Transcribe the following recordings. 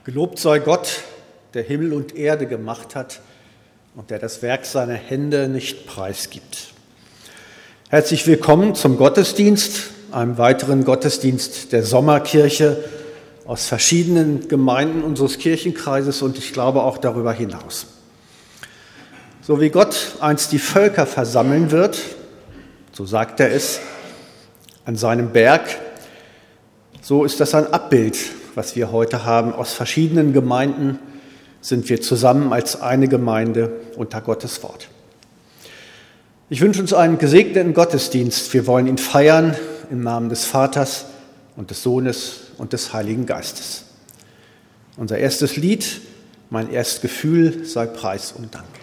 Gelobt sei Gott, der Himmel und Erde gemacht hat und der das Werk seiner Hände nicht preisgibt. Herzlich willkommen zum Gottesdienst, einem weiteren Gottesdienst der Sommerkirche aus verschiedenen Gemeinden unseres Kirchenkreises und ich glaube auch darüber hinaus. So wie Gott einst die Völker versammeln wird, so sagt er es, an seinem Berg, so ist das ein Abbild, was wir heute haben. Aus verschiedenen Gemeinden sind wir zusammen als eine Gemeinde unter Gottes Wort. Ich wünsche uns einen gesegneten Gottesdienst. Wir wollen ihn feiern im Namen des Vaters und des Sohnes und des Heiligen Geistes. Unser erstes Lied, mein erstes Gefühl, sei Preis und Dank.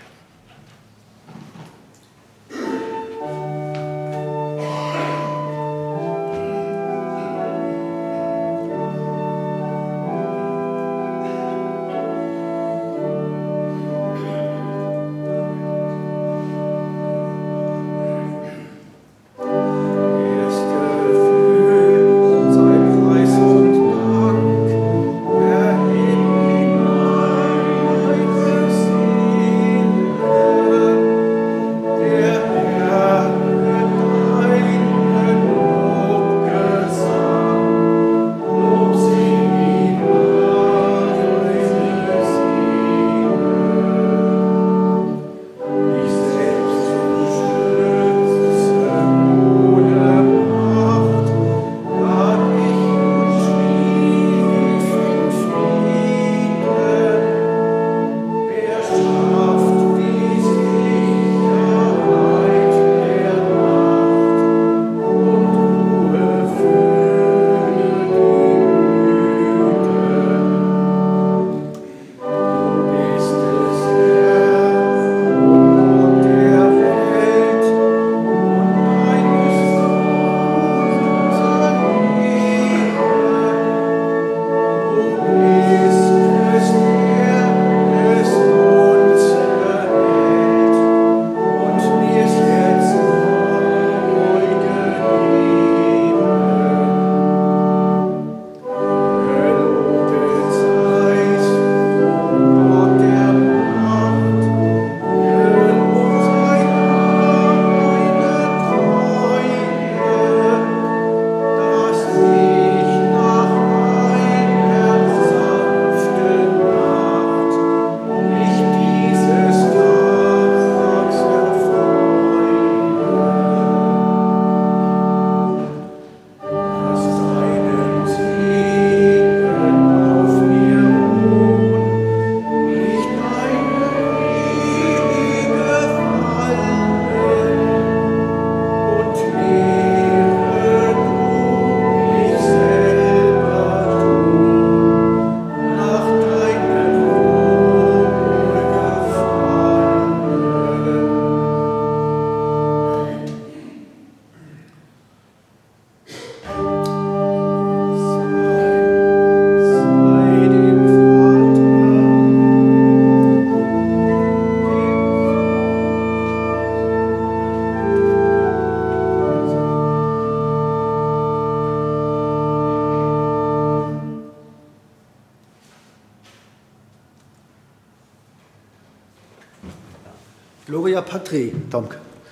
Gloria Patri, danke.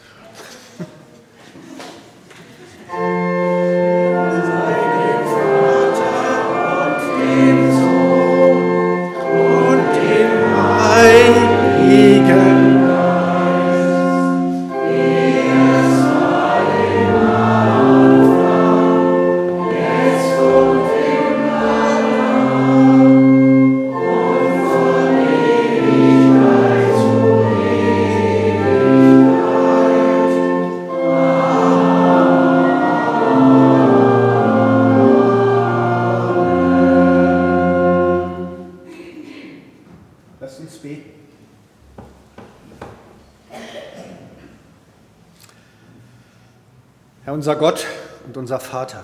Herr unser Gott und unser Vater,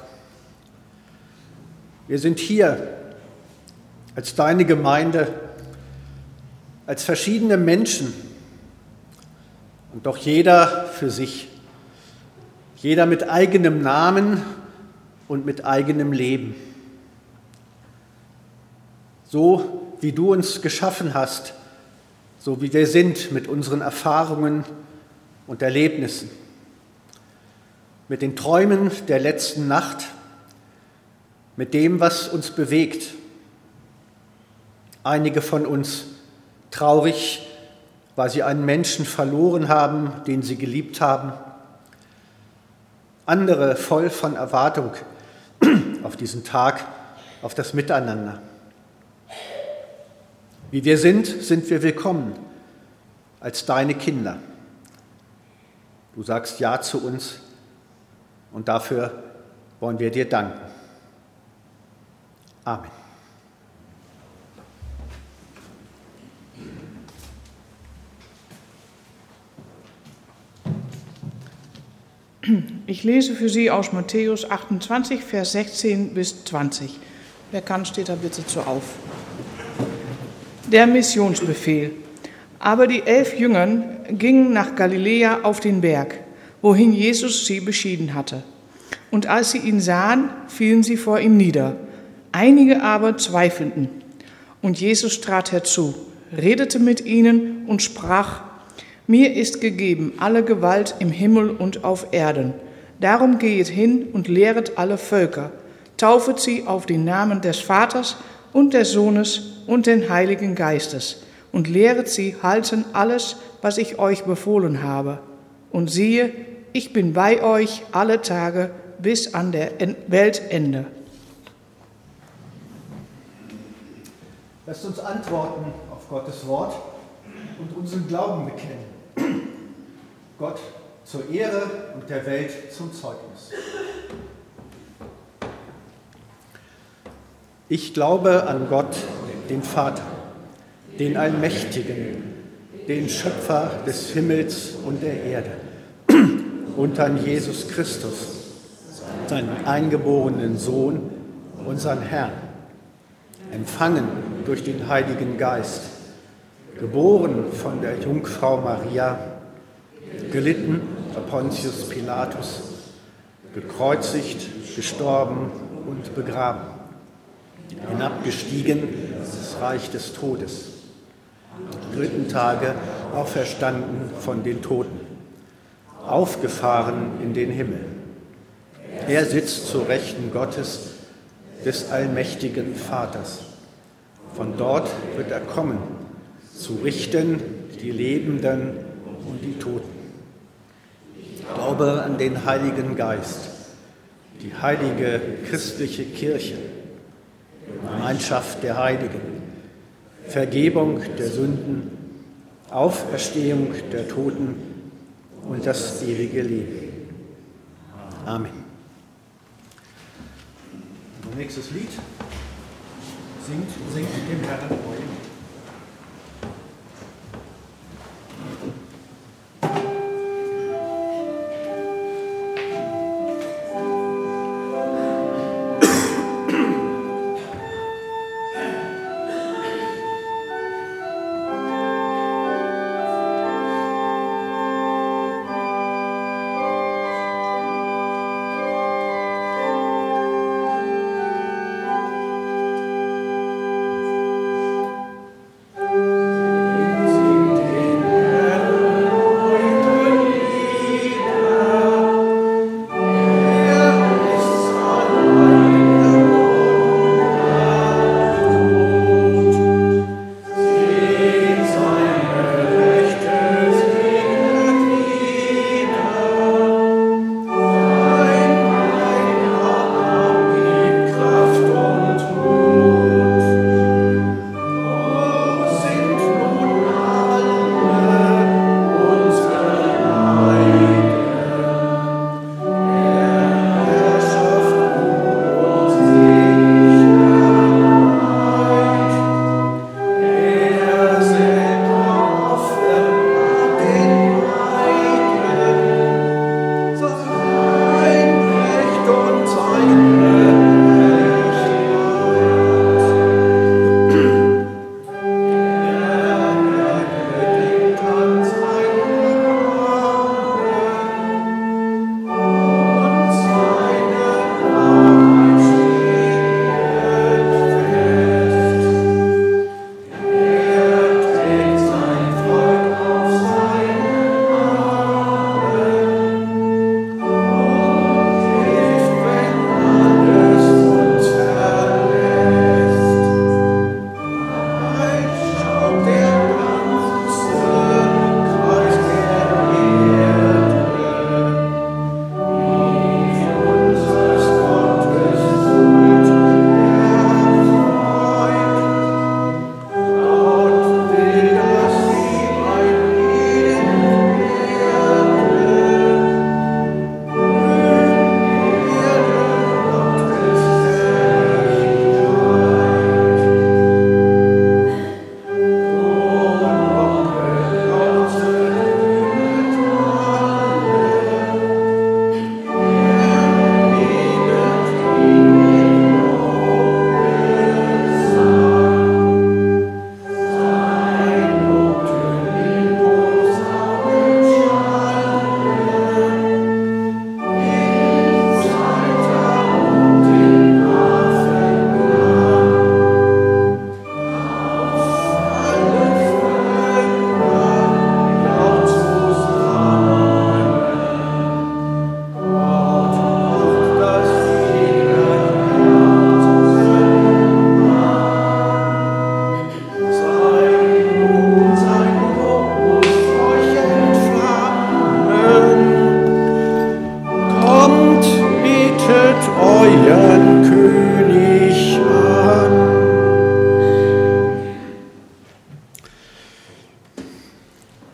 wir sind hier als deine Gemeinde, als verschiedene Menschen und doch jeder für sich, jeder mit eigenem Namen und mit eigenem Leben. so wie du uns geschaffen hast, so wie wir sind mit unseren Erfahrungen und Erlebnissen, mit den Träumen der letzten Nacht, mit dem, was uns bewegt. Einige von uns traurig, weil sie einen Menschen verloren haben, den sie geliebt haben. Andere voll von Erwartung auf diesen Tag, auf das Miteinander. Wie wir sind wir willkommen als deine Kinder. Du sagst Ja zu uns und dafür wollen wir dir danken. Amen. Ich lese für Sie aus Matthäus 28, Vers 16 bis 20. Wer kann, steht da bitte zu auf. Der Missionsbefehl. Aber die 11 Jüngern gingen nach Galiläa auf den Berg, wohin Jesus sie beschieden hatte. Und als sie ihn sahen, fielen sie vor ihm nieder. Einige aber zweifelten. Und Jesus trat herzu, redete mit ihnen und sprach: Mir ist gegeben alle Gewalt im Himmel und auf Erden. Darum gehet hin und lehret alle Völker, taufet sie auf den Namen des Vaters und des Sohnes und den Heiligen Geistes und lehret sie halten alles, was ich euch befohlen habe. Und siehe, ich bin bei euch alle Tage bis an der Weltende. Lasst uns antworten auf Gottes Wort und unseren Glauben bekennen. Gott zur Ehre und der Welt zum Zeugnis. Ich glaube an Gott, den Vater, den Allmächtigen, den Schöpfer des Himmels und der Erde, und an Jesus Christus, seinen eingeborenen Sohn, unseren Herrn, empfangen durch den Heiligen Geist, geboren von der Jungfrau Maria, gelitten bei Pontius Pilatus, gekreuzigt, gestorben und begraben, hinabgestiegen ins Reich des Todes, am 3. Tage auferstanden von den Toten, aufgefahren in den Himmel. Er sitzt zur Rechten Gottes, des allmächtigen Vaters. Von dort wird er kommen, zu richten die Lebenden und die Toten. Ich glaube an den Heiligen Geist, die heilige christliche Kirche, Gemeinschaft der Heiligen, Vergebung der Sünden, Auferstehung der Toten und das ewige Leben. Amen. Nächstes Lied. Singt dem Herrn Treue.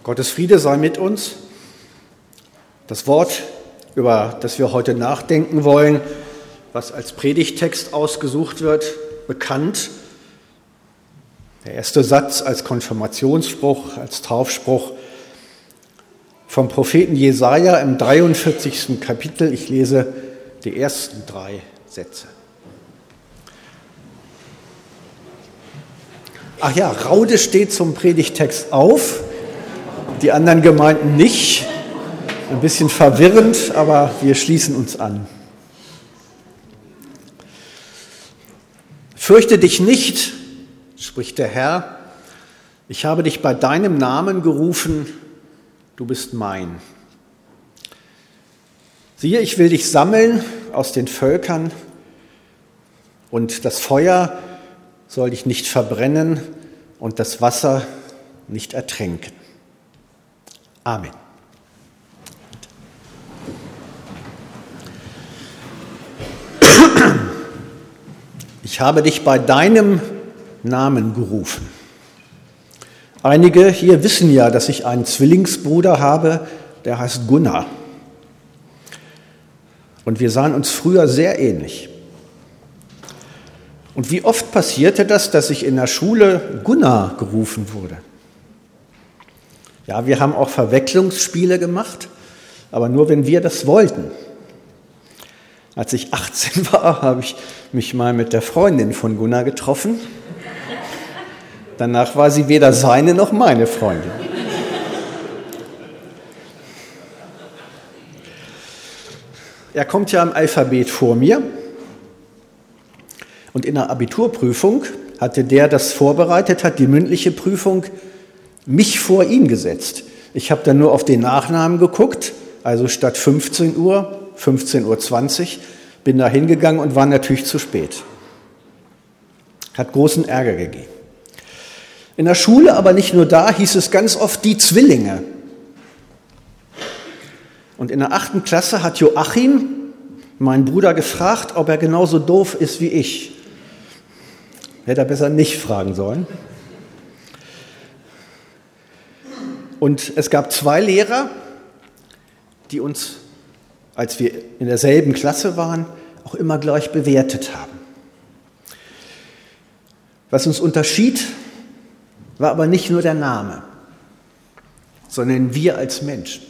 Gottes Friede sei mit uns. Das Wort, über das wir heute nachdenken wollen, was als Predigttext ausgesucht wird, bekannt. Der erste Satz als Konfirmationsspruch, als Taufspruch vom Propheten Jesaja im 43. Kapitel. Ich lese die ersten 3 Sätze. Ach ja, Raude steht zum Predigttext auf, die anderen Gemeinden nicht. Ein bisschen verwirrend, aber wir schließen uns an. Fürchte dich nicht, spricht der Herr, ich habe dich bei deinem Namen gerufen, du bist mein. Siehe, ich will dich sammeln aus den Völkern und das Feuer soll dich nicht verbrennen und das Wasser nicht ertränken. Amen. Ich habe dich bei deinem Namen gerufen. Einige hier wissen ja, dass ich einen Zwillingsbruder habe, der heißt Gunnar. Und wir sahen uns früher sehr ähnlich. Und wie oft passierte das, dass ich in der Schule Gunnar gerufen wurde? Ja, wir haben auch Verwechslungsspiele gemacht, aber nur, wenn wir das wollten. Als ich 18 war, habe ich mich mal mit der Freundin von Gunnar getroffen. Danach war sie weder seine noch meine Freundin. Er kommt ja im Alphabet vor mir. Und in der Abiturprüfung hatte der, das vorbereitet hat, die mündliche Prüfung, mich vor ihn gesetzt. Ich habe dann nur auf den Nachnamen geguckt, also statt 15 Uhr, 15:20 Uhr, bin da hingegangen und war natürlich zu spät. Hat großen Ärger gegeben. In der Schule, aber nicht nur da, hieß es ganz oft die Zwillinge. Und in der 8. Klasse hat Joachim, mein Bruder, gefragt, ob er genauso doof ist wie ich. Hätte er besser nicht fragen sollen. Und es gab 2 Lehrer, die uns, als wir in derselben Klasse waren, auch immer gleich bewertet haben. Was uns unterschied, war aber nicht nur der Name, sondern wir als Menschen.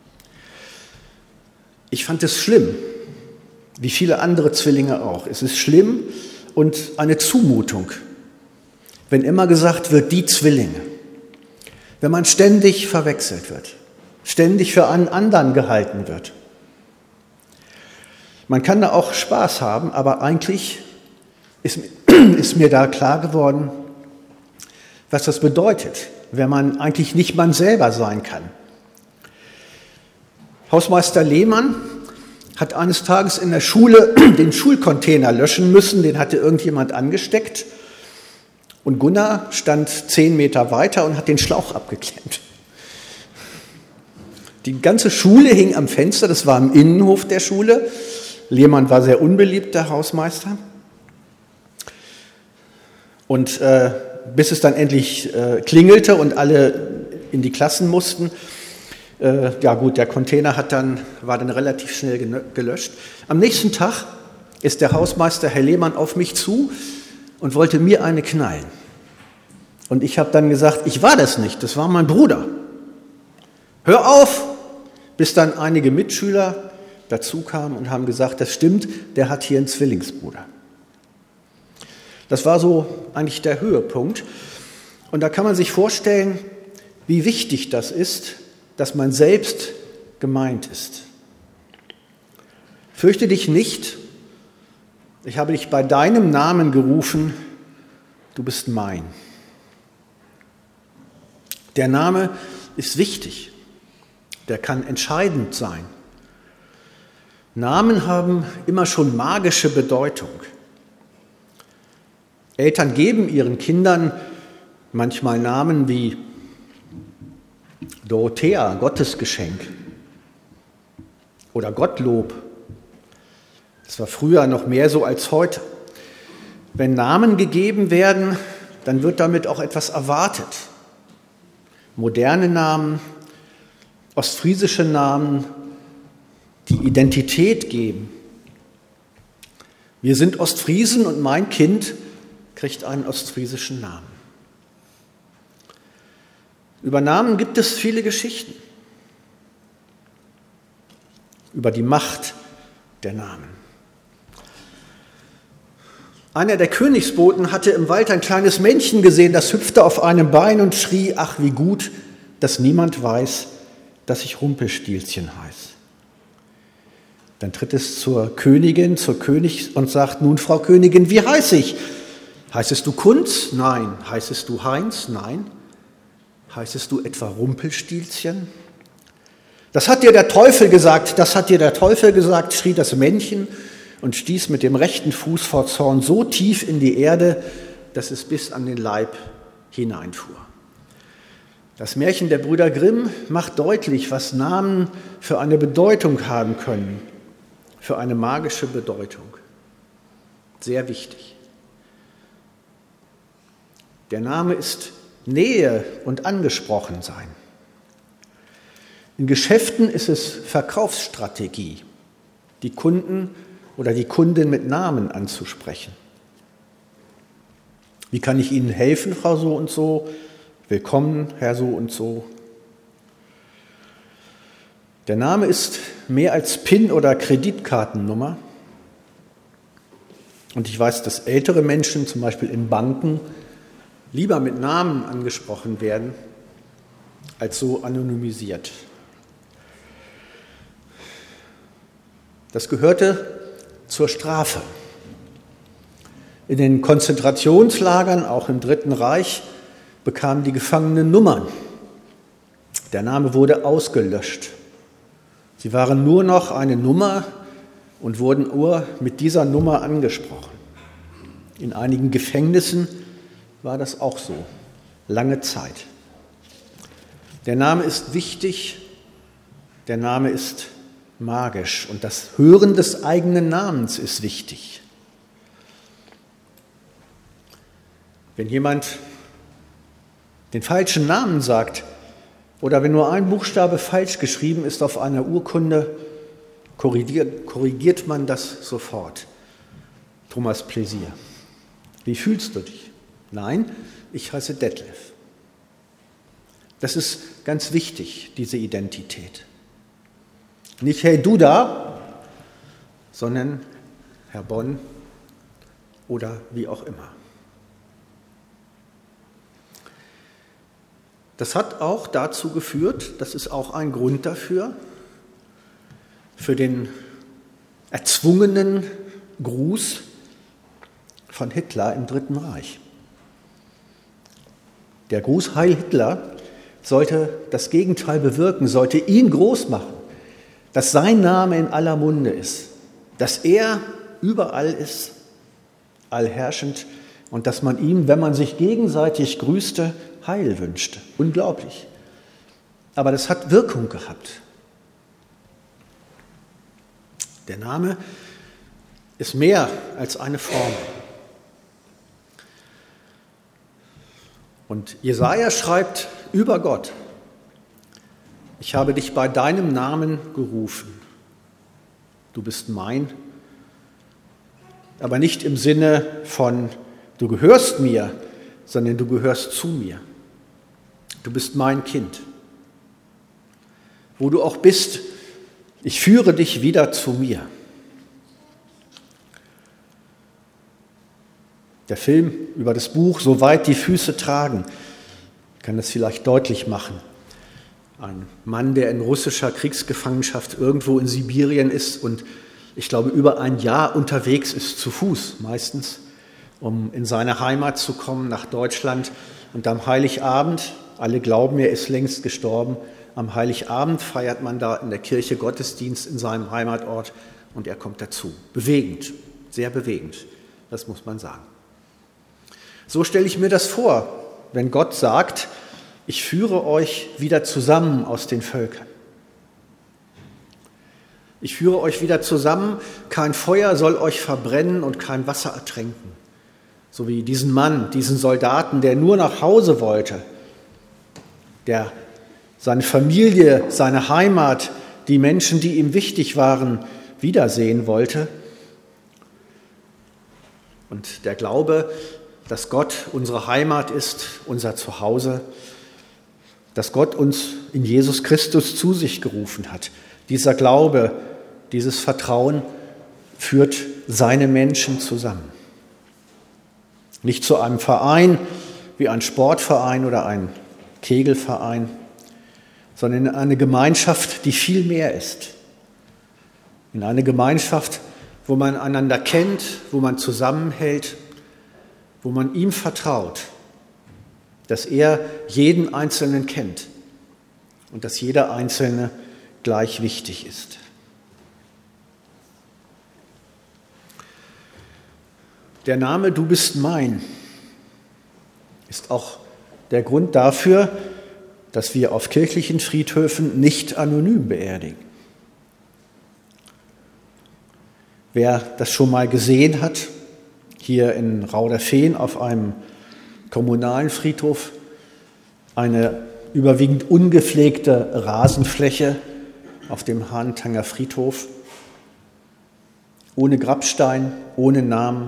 Ich fand es schlimm, wie viele andere Zwillinge auch. Es ist schlimm und eine Zumutung, wenn immer gesagt wird, die Zwillinge. Wenn man ständig verwechselt wird, ständig für einen anderen gehalten wird. Man kann da auch Spaß haben, aber eigentlich ist mir da klar geworden, was das bedeutet, wenn man eigentlich nicht man selber sein kann. Hausmeister Lehmann hat eines Tages in der Schule den Schulcontainer löschen müssen, den hatte irgendjemand angesteckt. Und Gunnar stand 10 Meter weiter und hat den Schlauch abgeklemmt. Die ganze Schule hing am Fenster, das war im Innenhof der Schule. Lehmann war sehr unbeliebt, der Hausmeister. Und bis es dann endlich klingelte und alle in die Klassen mussten, ja gut, der Container war dann relativ schnell gelöscht. Am nächsten Tag ist der Hausmeister Herr Lehmann auf mich zu und wollte mir eine knallen. Und ich habe dann gesagt, ich war das nicht, das war mein Bruder. Hör auf! Bis dann einige Mitschüler dazu kamen und haben gesagt, das stimmt, der hat hier einen Zwillingsbruder. Das war so eigentlich der Höhepunkt. Und da kann man sich vorstellen, wie wichtig das ist, dass man selbst gemeint ist. Fürchte dich nicht, ich habe dich bei deinem Namen gerufen, du bist mein. Der Name ist wichtig, der kann entscheidend sein. Namen haben immer schon magische Bedeutung. Eltern geben ihren Kindern manchmal Namen wie Dorothea, Gottesgeschenk, oder Gottlob. Das war früher noch mehr so als heute. Wenn Namen gegeben werden, dann wird damit auch etwas erwartet. Moderne Namen ostfriesische Namen, die Identität geben. Wir sind Ostfriesen und mein Kind kriegt einen ostfriesischen Namen. Über Namen gibt es viele Geschichten. Über die Macht der Namen. Einer der Königsboten hatte im Wald ein kleines Männchen gesehen, das hüpfte auf einem Bein und schrie, ach wie gut, dass niemand weiß, dass ich Rumpelstilzchen heiße. Dann tritt es zur Königin, zur König und sagt, nun Frau Königin, wie heiße ich? Heißest du Kunz? Nein. Heißest du Heinz? Nein. Heißest du etwa Rumpelstilzchen? Das hat dir der Teufel gesagt, das hat dir der Teufel gesagt, schrie das Männchen und stieß mit dem rechten Fuß vor Zorn so tief in die Erde, dass es bis an den Leib hineinfuhr. Das Märchen der Brüder Grimm macht deutlich, was Namen für eine Bedeutung haben können, für eine magische Bedeutung. Sehr wichtig. Der Name ist Nähe und Angesprochensein. In Geschäften ist es Verkaufsstrategie, die Kunden oder die Kundin mit Namen anzusprechen. Wie kann ich Ihnen helfen, Frau so und so? Willkommen, Herr so und so. Der Name ist mehr als PIN- oder Kreditkartennummer. Und ich weiß, dass ältere Menschen, zum Beispiel in Banken, lieber mit Namen angesprochen werden, als so anonymisiert. Das gehörte zur Strafe. In den Konzentrationslagern, auch im Dritten Reich, bekamen die Gefangenen Nummern. Der Name wurde ausgelöscht. Sie waren nur noch eine Nummer und wurden nur mit dieser Nummer angesprochen. In einigen Gefängnissen war das auch so, lange Zeit. Der Name ist wichtig, der Name ist magisch und das Hören des eigenen Namens ist wichtig. Wenn jemand den falschen Namen sagt oder wenn nur ein Buchstabe falsch geschrieben ist auf einer Urkunde, korrigiert man das sofort. Thomas Pläsier. Wie fühlst du dich? Nein, ich heiße Detlef. Das ist ganz wichtig, diese Identität. Nicht hey du da, sondern Herr Bonn oder wie auch immer. Das hat auch dazu geführt, das ist auch ein Grund dafür, für den erzwungenen Gruß von Hitler im Dritten Reich. Der Gruß Heil Hitler sollte das Gegenteil bewirken, sollte ihn groß machen, dass sein Name in aller Munde ist, dass er überall ist, allherrschend und dass man ihm, wenn man sich gegenseitig grüßte, Heil wünschte. Unglaublich. Aber das hat Wirkung gehabt. Der Name ist mehr als eine Formel. Und Jesaja schreibt über Gott: Ich habe dich bei deinem Namen gerufen. Du bist mein, aber nicht im Sinne von du gehörst mir, sondern du gehörst zu mir. Du bist mein Kind. Wo du auch bist, ich führe dich wieder zu mir. Der Film über das Buch Soweit die Füße tragen kann das vielleicht deutlich machen. Ein Mann, der in russischer Kriegsgefangenschaft irgendwo in Sibirien ist und ich glaube über ein Jahr unterwegs ist, zu Fuß meistens, um in seine Heimat zu kommen, nach Deutschland. Und am Heiligabend, alle glauben, er ist längst gestorben, am Heiligabend feiert man da in der Kirche Gottesdienst in seinem Heimatort und er kommt dazu. Bewegend, sehr bewegend, das muss man sagen. So stelle ich mir das vor, wenn Gott sagt, ich führe euch wieder zusammen aus den Völkern. Ich führe euch wieder zusammen, kein Feuer soll euch verbrennen und kein Wasser ertränken. So wie diesen Mann, diesen Soldaten, der nur nach Hause wollte, der seine Familie, seine Heimat, die Menschen, die ihm wichtig waren, wiedersehen wollte. Und der Glaube, dass Gott unsere Heimat ist, unser Zuhause, dass Gott uns in Jesus Christus zu sich gerufen hat. Dieser Glaube, dieses Vertrauen führt seine Menschen zusammen. Nicht zu einem Verein wie ein Sportverein oder ein Kegelverein, sondern in eine Gemeinschaft, die viel mehr ist. In eine Gemeinschaft, wo man einander kennt, wo man zusammenhält, wo man ihm vertraut, dass er jeden Einzelnen kennt und dass jeder Einzelne gleich wichtig ist. Der Name Du bist mein ist auch der Grund dafür, dass wir auf kirchlichen Friedhöfen nicht anonym beerdigen. Wer das schon mal gesehen hat, hier in Rauderfehn auf einem kommunalen Friedhof, eine überwiegend ungepflegte Rasenfläche auf dem Hahntanger Friedhof, ohne Grabstein, ohne Namen.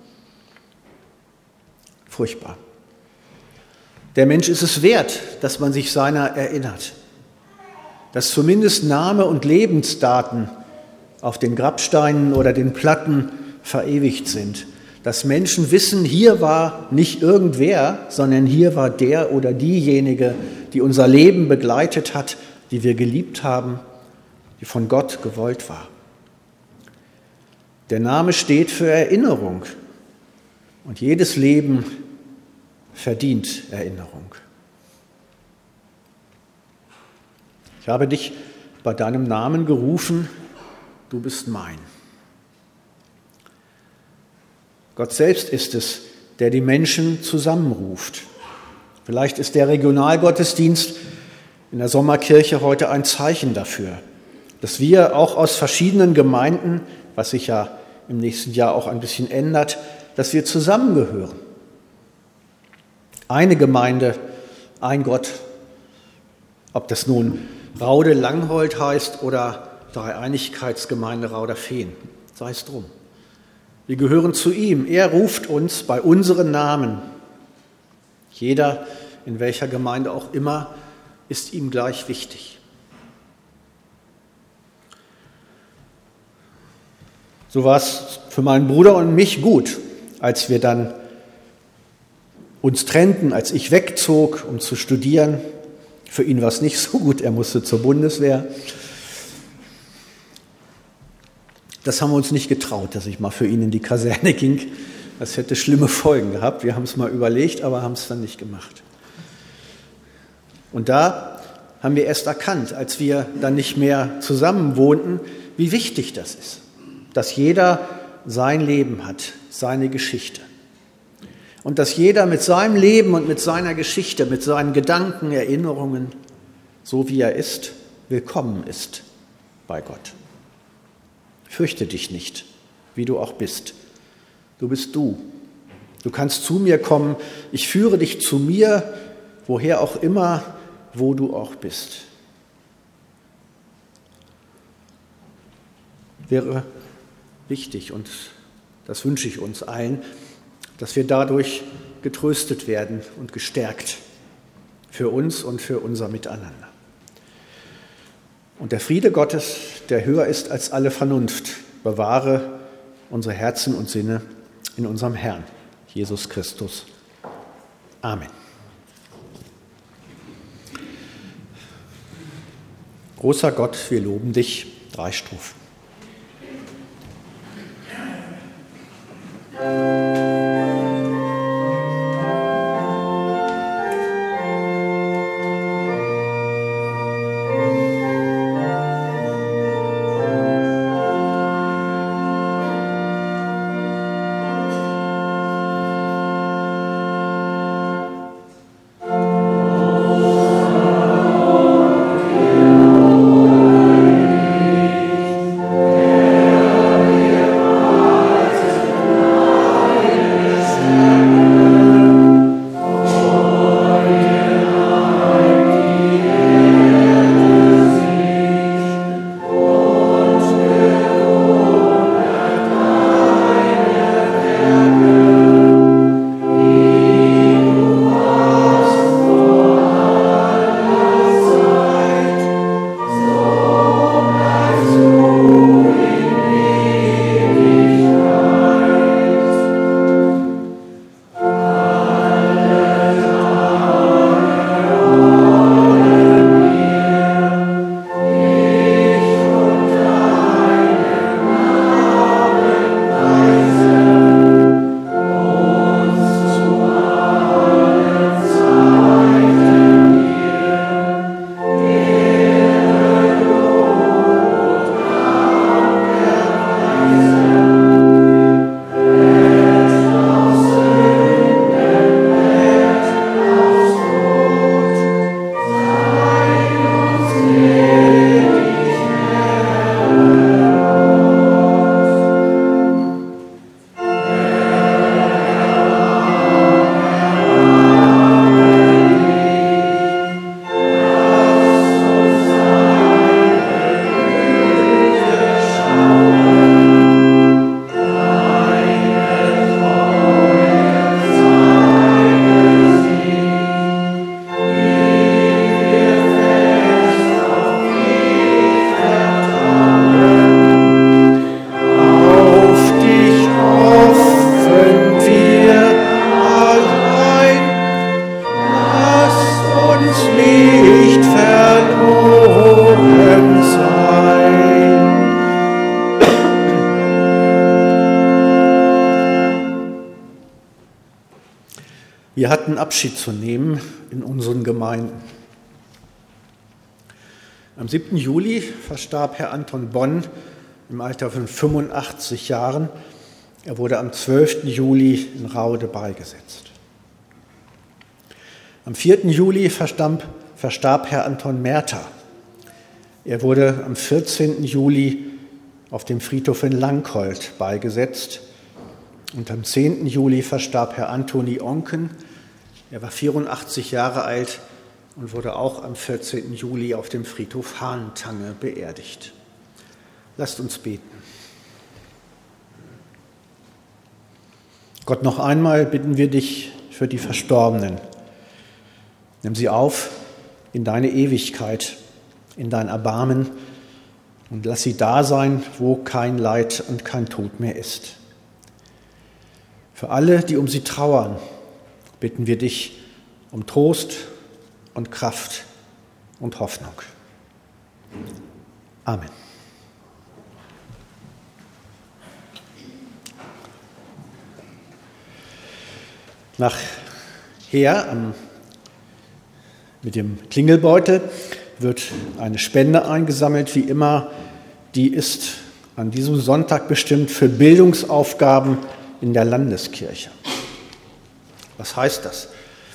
Furchtbar. Der Mensch ist es wert, dass man sich seiner erinnert, dass zumindest Name und Lebensdaten auf den Grabsteinen oder den Platten verewigt sind, dass Menschen wissen, hier war nicht irgendwer, sondern hier war der oder diejenige, die unser Leben begleitet hat, die wir geliebt haben, die von Gott gewollt war. Der Name steht für Erinnerung und jedes Leben verdient Erinnerung. Ich habe dich bei deinem Namen gerufen, du bist mein. Gott selbst ist es, der die Menschen zusammenruft. Vielleicht ist der Regionalgottesdienst in der Sommerkirche heute ein Zeichen dafür, dass wir auch aus verschiedenen Gemeinden, was sich ja im nächsten Jahr auch ein bisschen ändert, dass wir zusammengehören. Eine Gemeinde, ein Gott, ob das nun Raude-Langholt heißt oder Dreieinigkeitsgemeinde Rauderfehn, sei es drum. Wir gehören zu ihm. Er ruft uns bei unseren Namen. Jeder, in welcher Gemeinde auch immer, ist ihm gleich wichtig. So war es für meinen Bruder und mich gut, als wir dann uns trennten, als ich wegzog, um zu studieren. Für ihn war es nicht so gut, er musste zur Bundeswehr. Das haben wir uns nicht getraut, dass ich mal für ihn in die Kaserne ging. Das hätte schlimme Folgen gehabt. Wir haben es mal überlegt, aber haben es dann nicht gemacht. Und da haben wir erst erkannt, als wir dann nicht mehr zusammen wohnten, wie wichtig das ist. Dass jeder sein Leben hat, seine Geschichte. Und dass jeder mit seinem Leben und mit seiner Geschichte, mit seinen Gedanken, Erinnerungen, so wie er ist, willkommen ist bei Gott. Fürchte dich nicht, wie du auch bist. Du bist du. Du kannst zu mir kommen. Ich führe dich zu mir, woher auch immer, wo du auch bist. Wäre wichtig, und das wünsche ich uns allen, dass wir dadurch getröstet werden und gestärkt für uns und für unser Miteinander. Und der Friede Gottes, der höher ist als alle Vernunft, bewahre unsere Herzen und Sinne in unserem Herrn, Jesus Christus. Amen. Großer Gott, wir loben dich. 3 Strophen. Zeiten Abschied zu nehmen in unseren Gemeinden. Am 7. Juli verstarb Herr Anton Bonn im Alter von 85 Jahren. Er wurde am 12. Juli in Raude beigesetzt. Am 4. Juli verstarb Herr Anton Merter. Er wurde am 14. Juli auf dem Friedhof in Langholt beigesetzt. Und am 10. Juli verstarb Herr Anthony Onken. Er war 84 Jahre alt und wurde auch am 14. Juli auf dem Friedhof Hahntange beerdigt. Lasst uns beten. Gott, noch einmal bitten wir dich für die Verstorbenen. Nimm sie auf in deine Ewigkeit, in dein Erbarmen und lass sie da sein, wo kein Leid und kein Tod mehr ist. Für alle, die um sie trauern, bitten wir dich um Trost und Kraft und Hoffnung. Amen. Nachher mit dem Klingelbeutel wird eine Spende eingesammelt, wie immer. Die ist an diesem Sonntag bestimmt für Bildungsaufgaben in der Landeskirche. Was heißt das?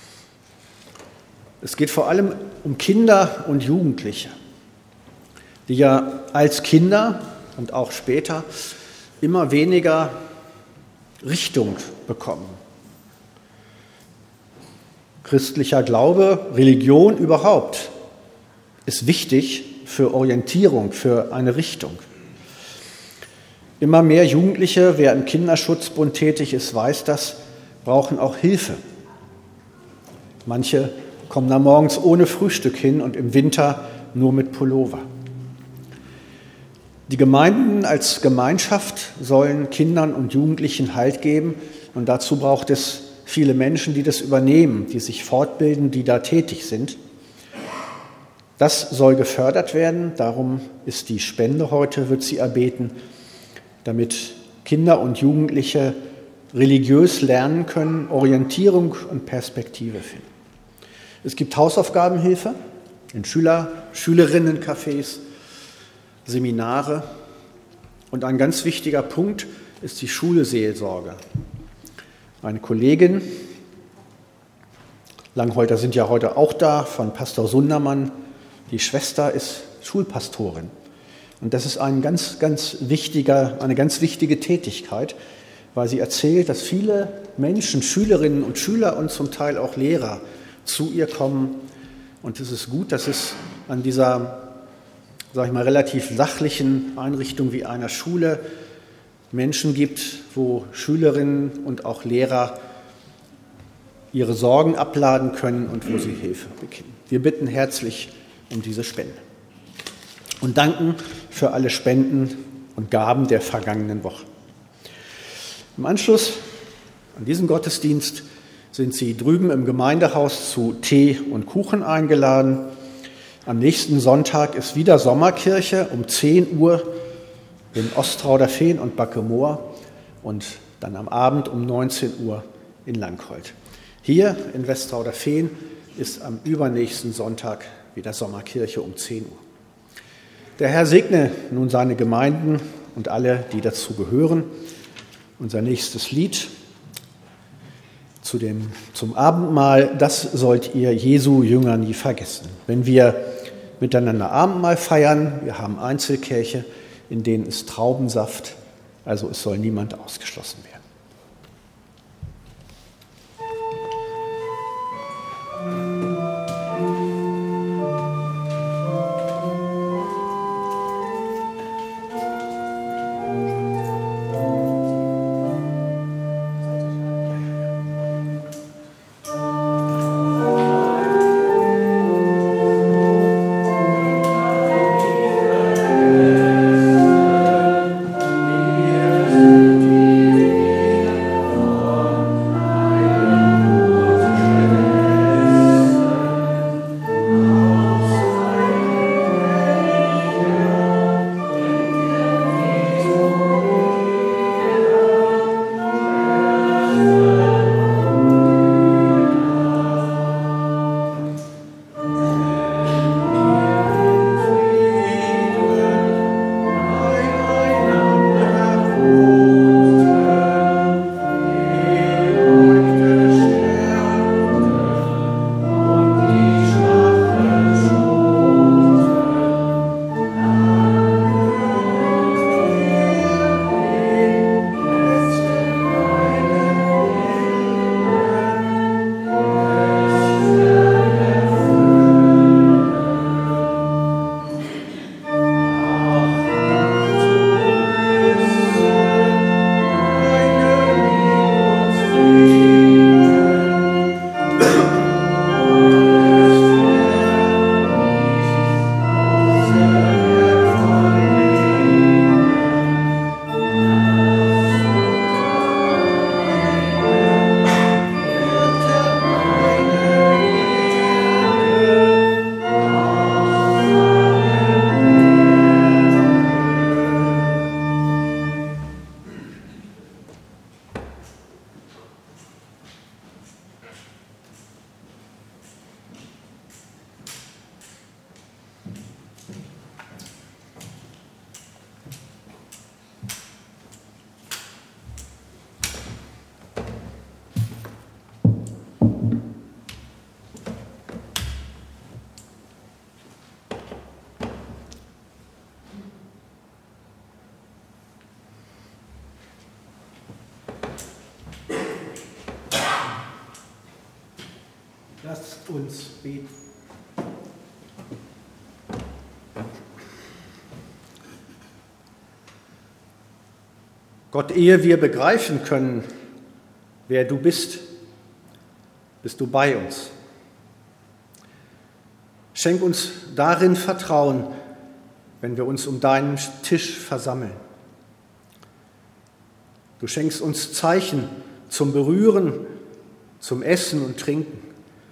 Es geht vor allem um Kinder und Jugendliche, die ja als Kinder und auch später immer weniger Richtung bekommen. Christlicher Glaube, Religion überhaupt ist wichtig für Orientierung, für eine Richtung. Immer mehr Jugendliche, wer im Kinderschutzbund tätig ist, weiß das, brauchen auch Hilfe. Manche kommen da morgens ohne Frühstück hin und im Winter nur mit Pullover. Die Gemeinden als Gemeinschaft sollen Kindern und Jugendlichen Halt geben und dazu braucht es viele Menschen, die das übernehmen, die sich fortbilden, die da tätig sind. Das soll gefördert werden, darum ist die Spende heute, wird sie erbeten, damit Kinder und Jugendliche religiös lernen können, Orientierung und Perspektive finden. Es gibt Hausaufgabenhilfe in Schülerinnencafés, Seminare und ein ganz wichtiger Punkt ist die Schulseelsorge. Eine Kollegin, Langholter sind ja heute auch da, von Pastor Sundermann, die Schwester ist Schulpastorin. Und das ist eine ganz wichtige Tätigkeit, weil sie erzählt, dass viele Menschen, Schülerinnen und Schüler und zum Teil auch Lehrer zu ihr kommen. Und es ist gut, dass es an dieser, relativ sachlichen Einrichtung wie einer Schule Menschen gibt, wo Schülerinnen und auch Lehrer ihre Sorgen abladen können und wo sie Hilfe bekommen. Wir bitten herzlich um diese Spende und danken für alle Spenden und Gaben der vergangenen Woche. Im Anschluss an diesen Gottesdienst sind Sie drüben im Gemeindehaus zu Tee und Kuchen eingeladen. Am nächsten Sonntag ist wieder Sommerkirche um 10 Uhr in Ostrauderfehn und Backemoor und dann am Abend um 19 Uhr in Langholt. Hier in Westrauderfehn ist am übernächsten Sonntag wieder Sommerkirche um 10 Uhr. Der Herr segne nun seine Gemeinden und alle, die dazu gehören. Unser nächstes Lied zum Abendmahl, das sollt ihr Jesu Jünger nie vergessen. Wenn wir miteinander Abendmahl feiern, wir haben Einzelkirche, in denen ist Traubensaft, also es soll niemand ausgeschlossen werden. Lasst uns beten. Gott, ehe wir begreifen können, wer du bist, bist du bei uns. Schenk uns darin Vertrauen, wenn wir uns um deinen Tisch versammeln. Du schenkst uns Zeichen zum Berühren, zum Essen und Trinken.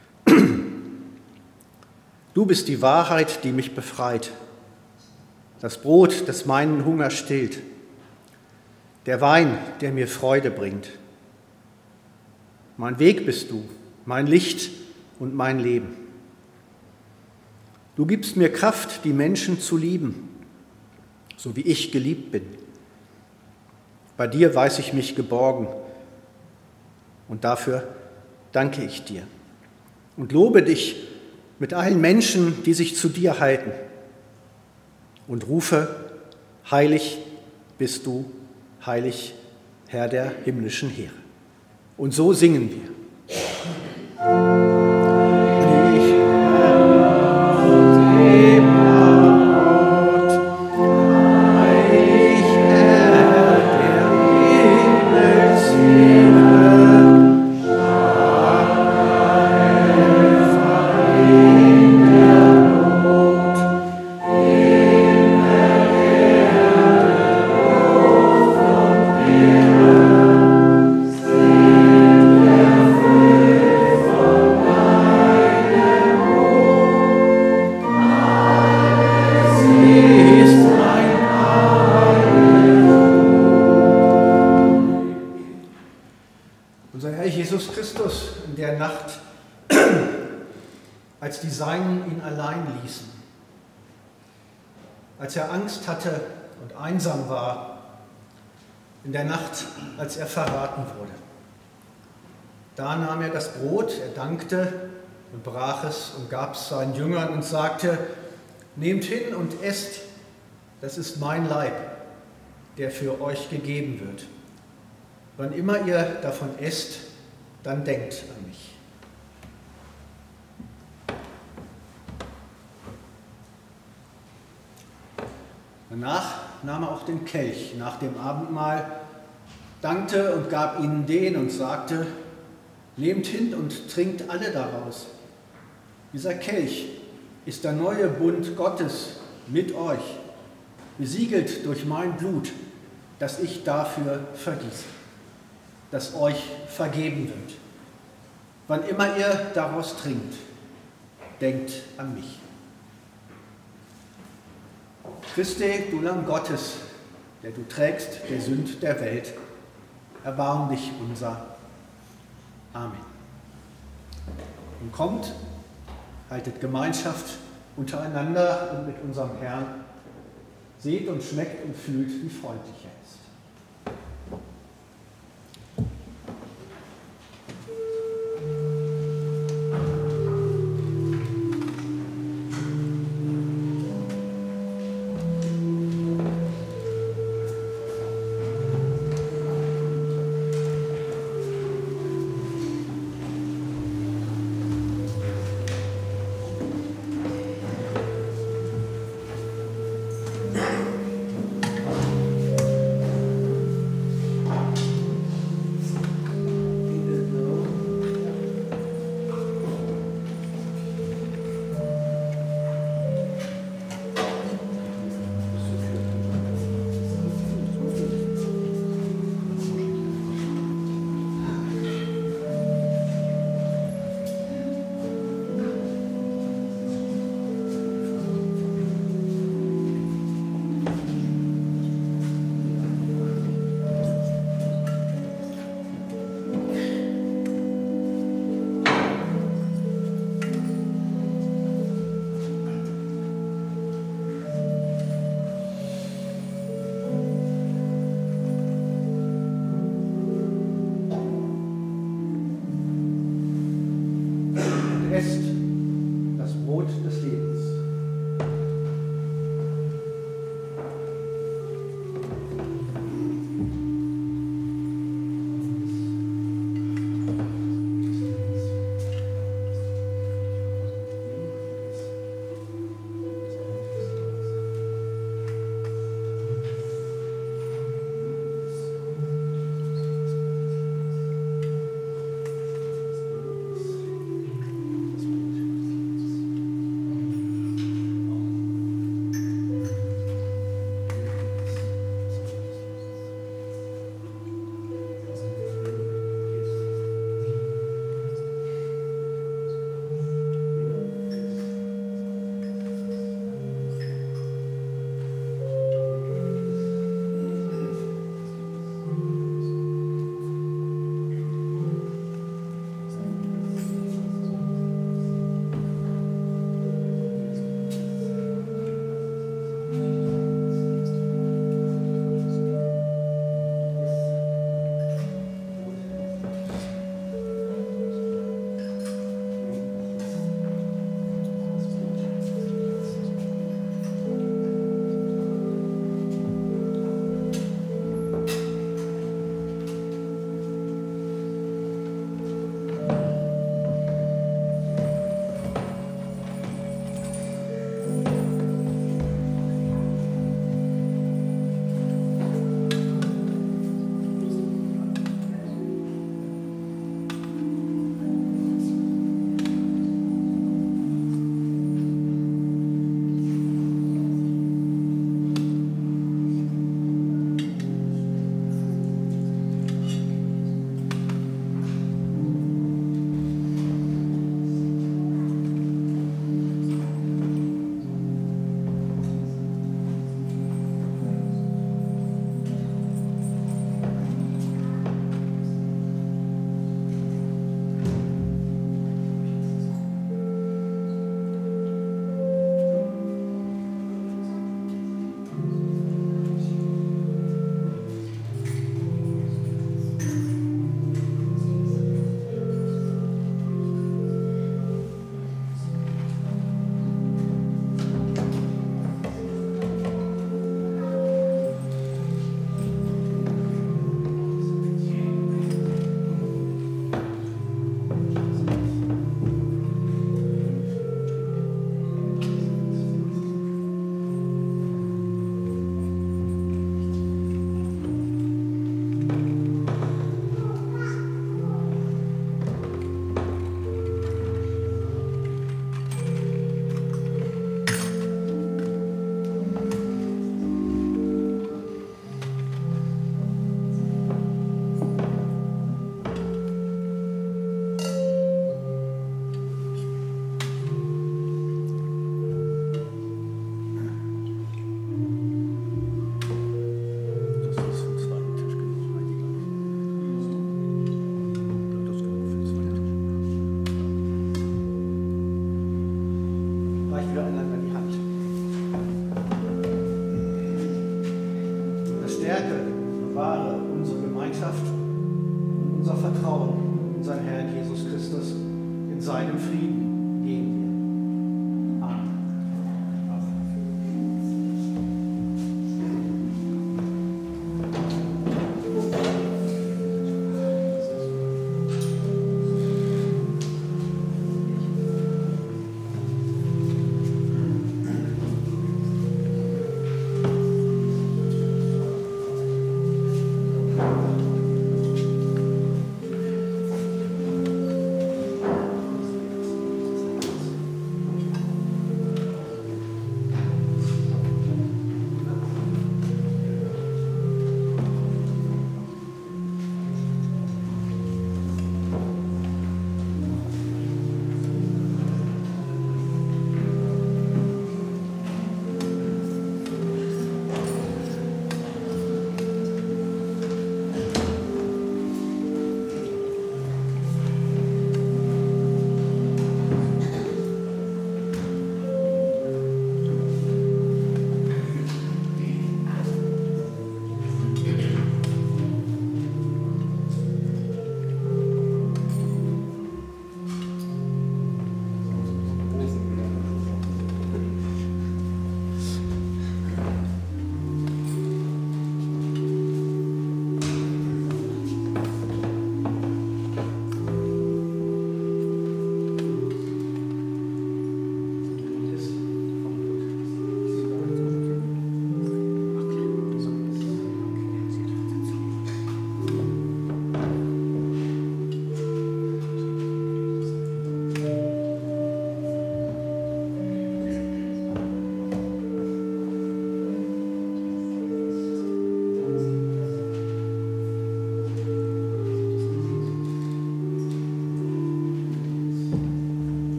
Du bist die Wahrheit, die mich befreit, das Brot, das meinen Hunger stillt, der Wein, der mir Freude bringt. Mein Weg bist du, mein Licht und mein Leben. Du gibst mir Kraft, die Menschen zu lieben, so wie ich geliebt bin. Bei dir weiß ich mich geborgen und dafür danke ich dir und lobe dich mit allen Menschen, die sich zu dir halten und rufe, heilig bist du, heilig Herr der himmlischen Heere. Und so singen wir. Als die Seinen ihn allein ließen, als er Angst hatte und einsam war, in der Nacht, als er verraten wurde. Da nahm er das Brot, er dankte und brach es und gab es seinen Jüngern und sagte, nehmt hin und esst, das ist mein Leib, der für euch gegeben wird. Wann immer ihr davon esst, dann denkt an mich. Danach nahm er auch den Kelch nach dem Abendmahl, dankte und gab ihnen den und sagte, nehmt hin und trinkt alle daraus. Dieser Kelch ist der neue Bund Gottes mit euch, besiegelt durch mein Blut, das ich dafür vergieße, das euch vergeben wird. Wann immer ihr daraus trinkt, denkt an mich. Christe, du Lamm Gottes, der du trägst der Sünd der Welt, erbarm dich unser. Amen. Und kommt, haltet Gemeinschaft untereinander und mit unserem Herrn. Seht und schmeckt und fühlt, wie freundlich er ist.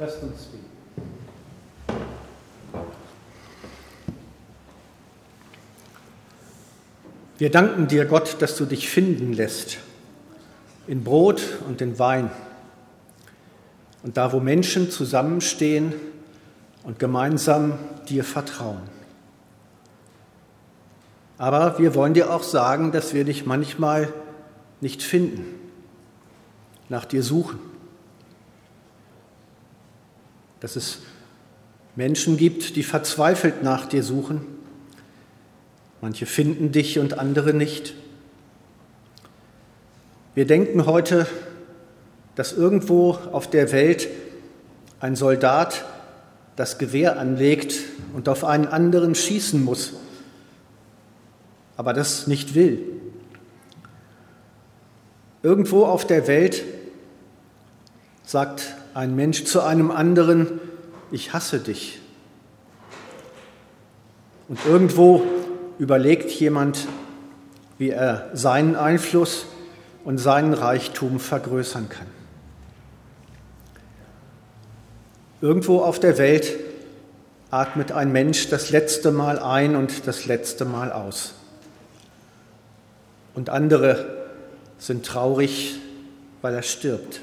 Lasst uns beten. Wir danken dir, Gott, dass du dich finden lässt in Brot und in Wein. Und da, wo Menschen zusammenstehen und gemeinsam dir vertrauen. Aber wir wollen dir auch sagen, dass wir dich manchmal nicht finden, nach dir suchen. Dass es Menschen gibt, die verzweifelt nach dir suchen. Manche finden dich und andere nicht. Wir denken heute, dass irgendwo auf der Welt ein Soldat das Gewehr anlegt und auf einen anderen schießen muss, aber das nicht will. Irgendwo auf der Welt sagt ein Mensch zu einem anderen, ich hasse dich. Und irgendwo überlegt jemand, wie er seinen Einfluss und seinen Reichtum vergrößern kann. Irgendwo auf der Welt atmet ein Mensch das letzte Mal ein und das letzte Mal aus. Und andere sind traurig, weil er stirbt.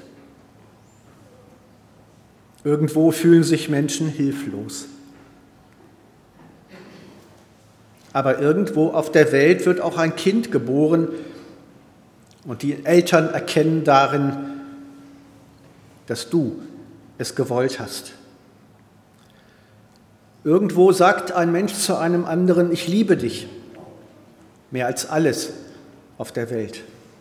Irgendwo fühlen sich Menschen hilflos. Aber irgendwo auf der Welt wird auch ein Kind geboren und die Eltern erkennen darin, dass du es gewollt hast. Irgendwo sagt ein Mensch zu einem anderen, ich liebe dich, mehr als alles auf der Welt.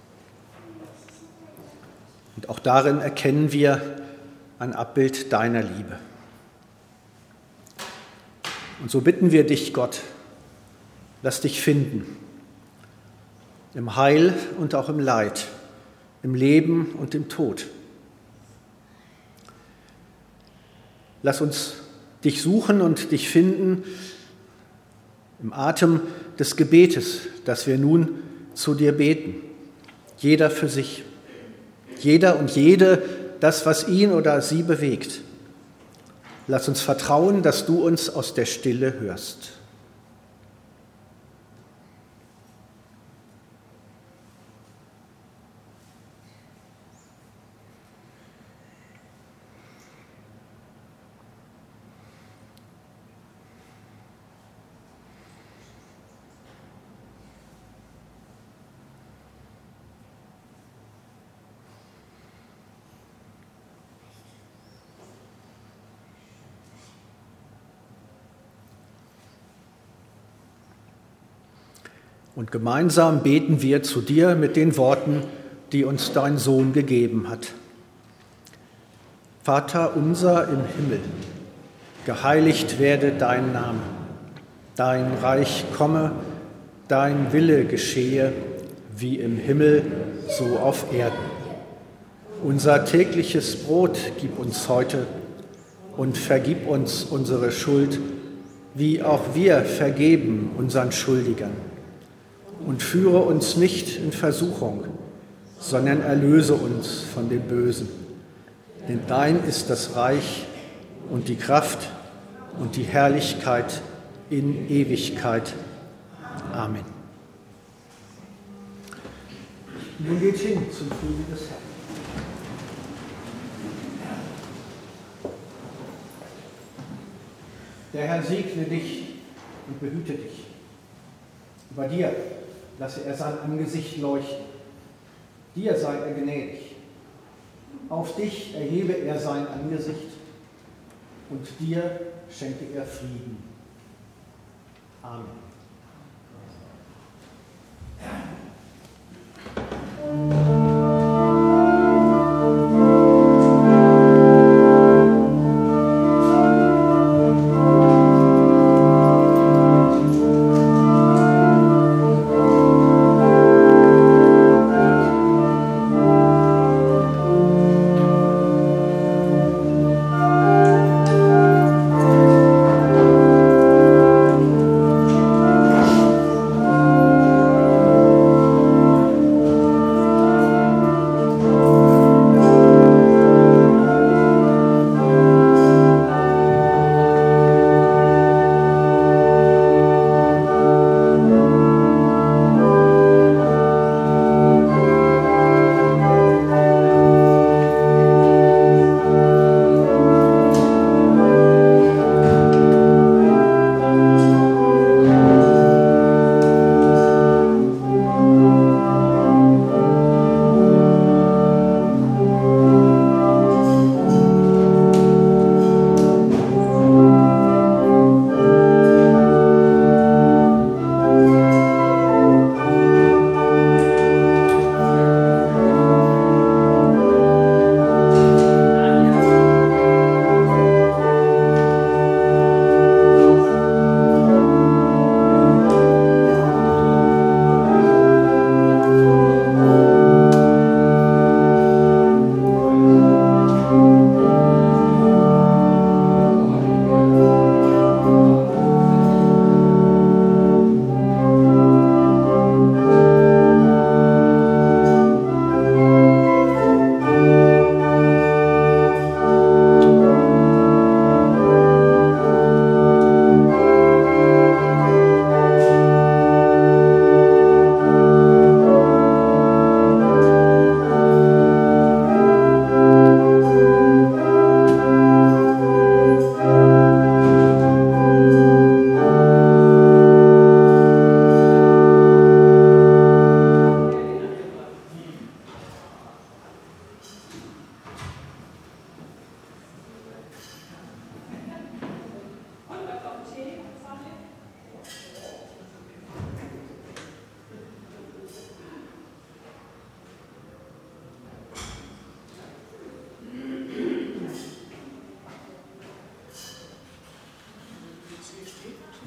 Und auch darin erkennen wir ein Abbild deiner Liebe. Und so bitten wir dich, Gott, lass dich finden, im Heil und auch im Leid, im Leben und im Tod. Lass uns dich suchen und dich finden im Atem des Gebetes, das wir nun zu dir beten. Jeder für sich, jeder und jede das, was ihn oder sie bewegt. Lass uns vertrauen, dass du uns aus der Stille hörst. Und gemeinsam beten wir zu dir mit den Worten, die uns dein Sohn gegeben hat. Vater unser im Himmel, geheiligt werde dein Name. Dein Reich komme, dein Wille geschehe, wie im Himmel, so auf Erden. Unser tägliches Brot gib uns heute und vergib uns unsere Schuld, wie auch wir vergeben unseren Schuldigern. Und führe uns nicht in Versuchung, sondern erlöse uns von dem Bösen. Denn dein ist das Reich und die Kraft und die Herrlichkeit in Ewigkeit. Amen. Nun geht hin zum Frieden des Herrn. Der Herr segne dich und behüte dich. Über dir lasse er sein Angesicht leuchten. Dir sei er gnädig. Auf dich erhebe er sein Angesicht und dir schenke er Frieden. Amen.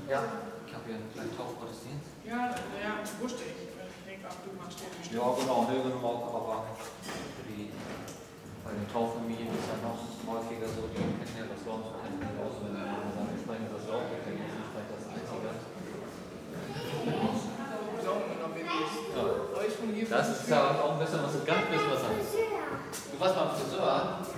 Ja, ich habe hier einen kleinen Taufgottesdienst. Ja, wusste ich. Ich denke, ach, du machst den bestimmt. Ja, genau, Hilgen auch, aber bei den Tauffamilien ist ja noch häufiger so, die kennen ja das Wort auswendig. Wir sprechen das Wort, wir kennen das nicht das Einzige. Ja. Das ist ja auch ein bisschen was, ganz bisschen was anderes. Du warst mal am Friseur.